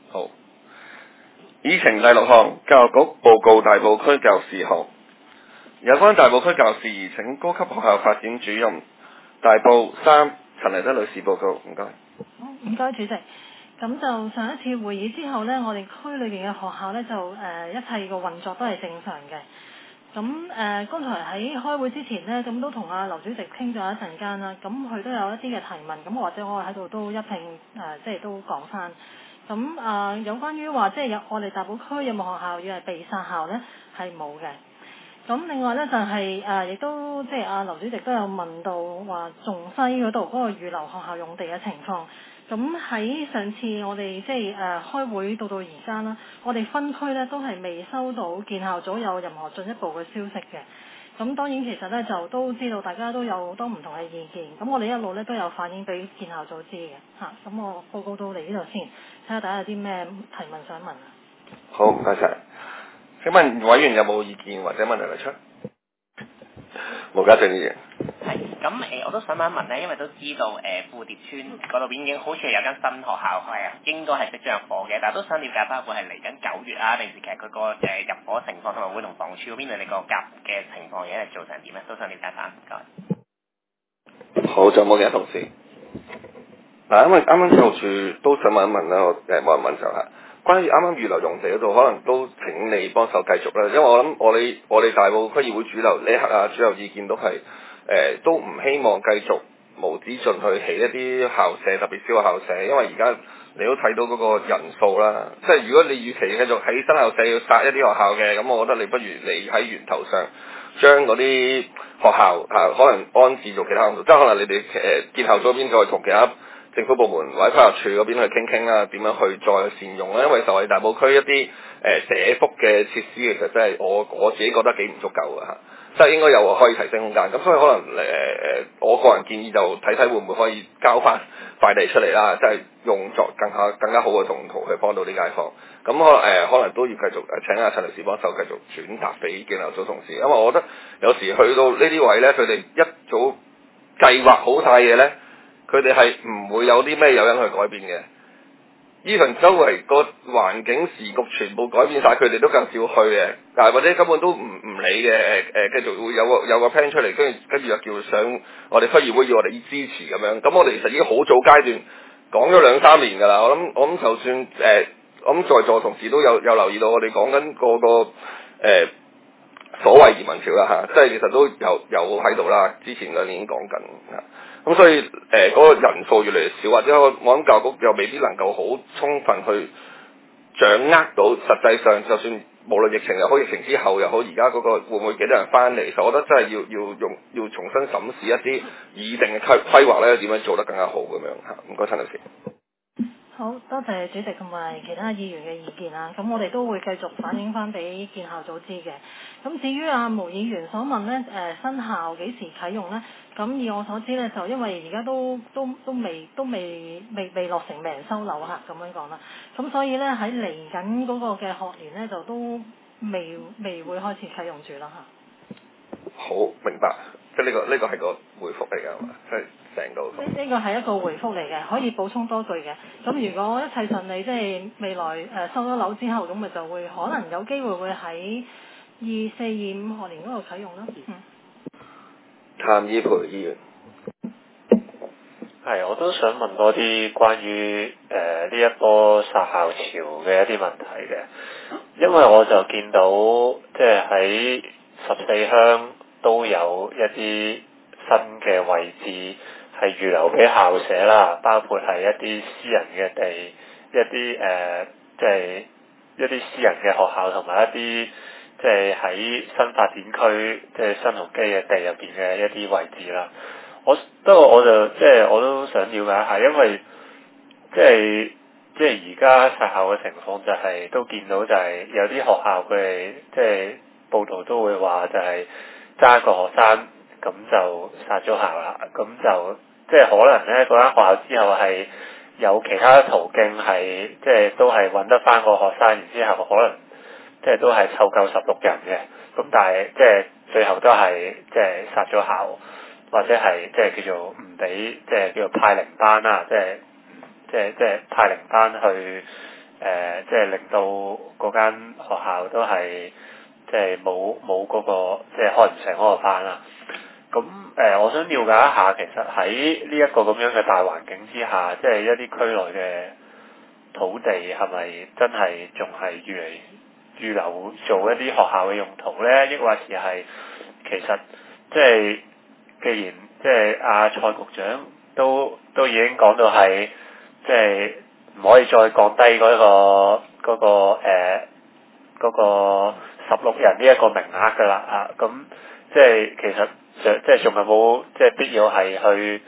好。議程第6項，教育局報告大埔區教育事項。有關大埔區教育事宜，請高級學校發展主任大埔3陳麗德女士報告。唔該。 好，唔該主席。咁就上一次會議之後呢，我哋區裏邊嘅學校呢，就一切個運作都係正常嘅。咁剛才喺開會之前呢，咁都同阿劉主席傾咗一陣間啦。咁佢都有一啲嘅提問，咁或者我喺度都一併即係都講翻。咁有關於話即係我哋大埔區有冇學校要係被殺校呢？係冇嘅。咁另外呢，就係亦都即係阿劉主席都有問到話仲西嗰度嗰個預留學校用地嘅情況。咁喺上次我哋即係開會到而家啦，我哋分區呢都係未收到建校組有任何進一步嘅消息嘅。咁當然其實呢就都知道大家都有好多唔同嘅意見，咁我哋一路呢都有反映俾建校組知嘅嚇。咁我報告到嚟呢度先，睇下大家有啲咩提問想問啊。 好，唔該晒。請問委員有冇意見或者問題提出？毛家俊議員。 係，咁我都想問一問咧，因為都知道富蝶村嗰度已經好似有間新學校應該係即將入伙嘅，但係都想了解包括係嚟緊9月啊，定時其實佢個入伙情況同埋會同房署嗰邊你個夾嘅情況嘢係做成點咧？都想了解翻，唔該。 好，仲有冇其他同事？嗱，因為啱啱教育處都想問一問啦，我冇人問就係關於啱啱預留用地嗰度，可能都請你幫手繼續啦，因為我諗我哋大埔區議會主流呢一刻主流意見都係都唔希望繼續無止盡去起一啲校舍，特別小學校舍，因為而家你都睇到嗰個人數啦，即係如果你與其繼續起新校舍要殺一啲學校嘅，咁我覺得你不如你喺源頭上將嗰啲學校可能安置做其他用途，即係可能你哋建校組嗰邊再同其他政府部門或者規劃處嗰邊去傾啦，點樣去再善用咧？因為就係大埔區一啲社福嘅設施，其實真係我自己覺得幾唔足夠嘅嚇，即係應該有可以提升空間。咁所以可能我個人建議就睇睇會唔會可以交翻塊地出嚟啦，即係用作更加好嘅用途去幫到啲街坊。咁可能都要繼續請阿陳律師幫手繼續轉達俾建校組同事，因為我覺得有時去到呢啲位咧，佢哋一早計劃好晒嘢咧。佢哋係唔會有啲咩誘因去改變嘅。even 周圍個環境時局全部改變晒，佢哋都更照去嘅。但係或者根本都唔理嘅。繼續會有個 plan 出嚟，跟住又叫上我哋區議會要我哋支持咁樣。咁我哋其實已經好早階段講咗2-3年㗎啦。我諗就算我諗在座同事都有留意到，我哋講緊個所謂移民潮啦即係其實都有喺度啦。之前2年已經講緊咁所以嗰個人數越嚟越少，或者我諗教育局又未必能夠好充分去掌握到實際上，就算無論疫情又好，疫情之後又好，而家嗰個會唔會幾多人翻嚟？其實我覺得真係要重新審視一啲擬定嘅規劃咧，點樣做得更加好咁樣嚇。唔該，陳律師。 好多謝主席同埋其他議員嘅意見啦，咁我哋都會繼續反映翻俾建校組知嘅。咁至於毛議員所問呢，新校幾時啟用呢？咁以我所知呢，就因為而家都未落成，未人收樓嚇，咁樣講啦。咁所以呢，喺嚟緊嗰個嘅學年呢，就都未會開始啟用住啦嚇。 好，明白。即係呢個係個回覆嚟㗎嘛，即係成個。 呢個係一個回覆嚟嘅，可以補充多句嘅。咁如果一切順利，即係未來收咗樓之後，咁咪就會可能有機會喺24、25學年嗰度啟用啦。 譚以培議員。 係，我都想問多啲關於呢一波殺校潮嘅一啲問題嘅，因為我就見到即係喺14鄉都有一啲新嘅位置係預留俾校舍啦，包括係一啲私人嘅地，一啲即係一啲私人嘅學校同埋一啲即係喺新發展區即係新鴻基嘅地入邊嘅一啲位置啦。不過我就即係我都想了解一下，因為即係而家殺校嘅情況就係都見到就係有啲學校佢哋即係報道都會話就係揸一個學生咁就殺咗校啦，咁就即係可能咧嗰間學校之後係有其他途徑係即係都係揾得翻個學生，然之後可能即係都係湊夠16人嘅，咁但係即係最後都係即係殺咗校。或者係即係叫做唔俾即係叫做派零班啦，即係派零班去即係令到嗰間學校都係即係冇嗰個即係開唔成嗰個班啦。咁我想了解一下，其實喺呢一個咁樣嘅大環境之下，即係一啲區內嘅土地係咪真係仲係預留做一啲學校嘅用途咧？抑或是係其實即係既然即係阿蔡局長都已經講到係即係唔可以再降低嗰個16人呢一個名額㗎啦嚇，咁即係其實即係仲有冇即係必要係去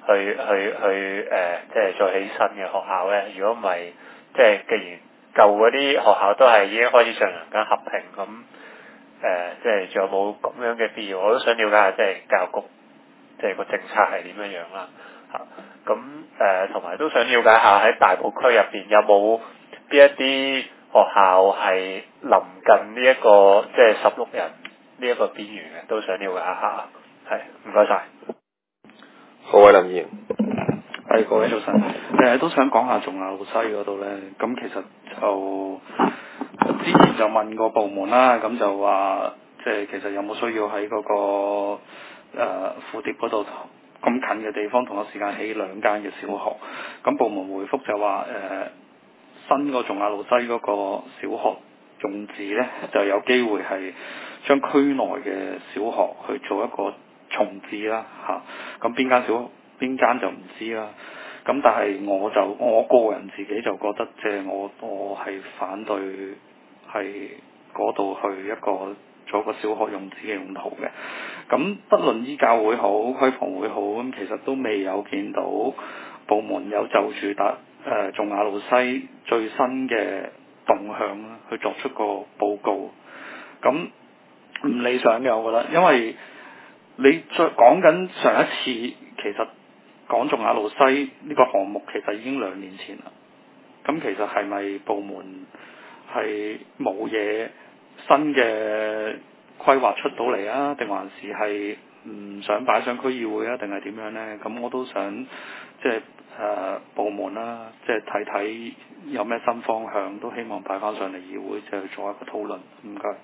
即係再起新嘅學校咧？如果唔係，即係既然舊嗰啲學校都係已經開始進行緊合併，咁即係仲有冇咁樣嘅必要？我都想了解下，即係教育局即係個政策係點樣樣啦嚇。咁同埋都想了解下喺大埔區入邊有冇邊一啲學校係臨近呢一個即係16人呢一個邊緣嘅，都想了解下。係，唔該晒。 好啊，林議員。 係，各位早晨。都想講下仲雅路西嗰度咧，咁其實就之前就問過部門啦，咁就話即係其實有冇需要喺嗰個富蝶嗰度咁近嘅地方同一時間起2間嘅小學，咁部門回覆就話新個仲雅路西嗰個小學用字咧就有機會係將區內嘅小學去做一個重置啦嚇，咁邊間就唔知啦。咁但係我個人自己就覺得即係我係反對係嗰度去做一個小學用字嘅用途嘅。咁不論醫教會好、區房會好，咁其實都未有見到部門有就住仲雅路西最新嘅動向啦，去作出個報告。咁唔理想嘅，我覺得，因為你再講緊上一次，其實講仲雅路西呢個項目其實已經2年前啦。咁其實係咪部門係冇嘢新嘅規劃出到嚟啊？定還是係唔想擺上區議會啊？定係點樣呢？咁我都想即係部門啦，即係睇睇有咩新方向，都希望擺翻上嚟議會，即係去做一個討論。唔該。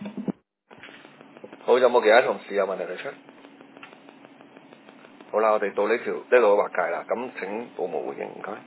好，有冇其他同事有問題提出？好啦，我哋到呢個劃界啦，咁請部門回應，唔該。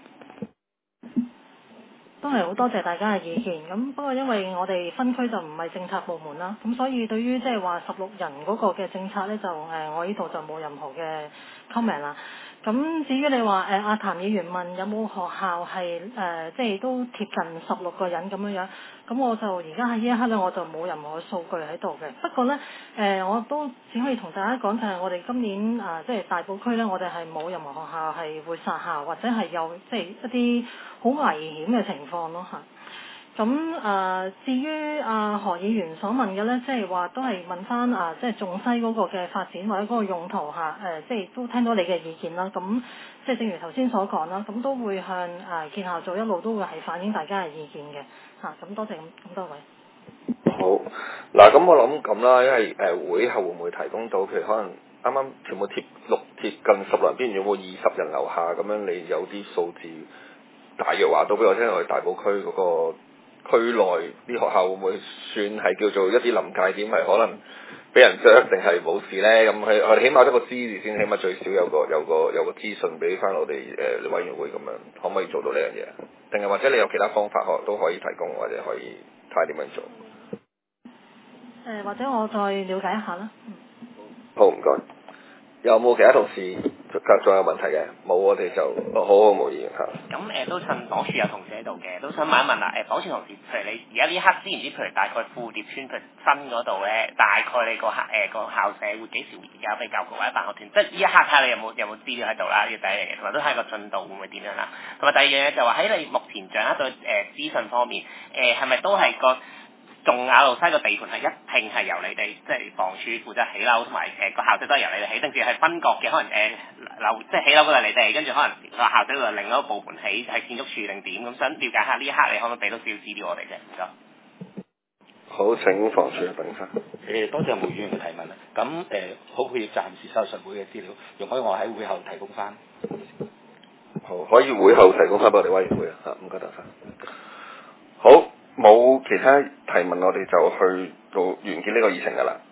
都係好多謝大家嘅意見，咁不過因為我哋分區就唔係政策部門啦，咁所以對於即係話16人嗰個嘅政策呢，就我呢度就冇任何嘅 comment 啦。咁至於你話阿譚議員問有冇學校係即係都貼近16個人咁樣，咁我就而家喺呢一刻呢，我就冇任何嘅數據喺度嘅。不過呢，我都只可以同大家講就係我哋今年即係大埔區呢，我哋係冇任何學校係會殺校或者係有即係一啲好危險嘅情況咯嚇。咁至於何議員所問嘅呢，即係話都係問翻即係仲西嗰個嘅發展或者嗰個用途嚇，即係都聽到你嘅意見啦。咁即係正如頭先所講啦，咁都會向建校組一路都會係反映大家嘅意見嘅嚇。咁多謝咁多位。 好，嗱咁我諗咁啦，因為會後會唔會提供到，譬如可能啱啱全部貼近10人邊，有冇20人樓下咁樣？你有啲數字大約話到俾我聽，我哋大埔區嗰個區內啲學校會唔會算係叫做一啲臨界點，係可能俾人啄定係冇事咧？咁我哋起碼得個知字先，起碼最少有個資訊俾翻我哋委員會咁樣，可唔可以做到呢樣嘢？定係或者你有其他方法都可以提供，或者可以睇下點樣做？ 或者我再了解一下啦。 好，唔該。有冇其他同事仲有問題嘅？冇，我哋就好無意嚇。 咁都趁房署有同事喺度嘅，都想問一問啦。房署同事，譬如你而家呢一刻知唔知？譬如大概富蝶村佢新嗰度咧，大概你個校舍會幾時會移交俾教育局或者辦學團？即係呢一刻睇下你有冇資料喺度啦。呢個第一樣嘢，同埋都睇個進度會唔會點樣啦。同埋第二樣嘢就話喺你目前掌握到資訊方面，係咪都係個仲雅路西個地盤係一定係由你哋即係房署負責起樓，同埋個校舍都係由你哋起，定住係分割嘅？可能樓即係起樓嗰度係你哋，跟住可能個校舍嗰度另一個部門起，係建築署定點咁？想了解下呢一刻，你可唔可以俾到少少資料我哋啫？唔該。 好，請房署嘅鄧生。 多謝毛議員嘅提問啦。咁好配暫時收述會嘅資料，容許我喺會後提供翻。 好，可以會後提供翻俾我哋委員會啊。唔該，鄧生。 冇其他提問，我哋就去到完結呢個議程㗎啦。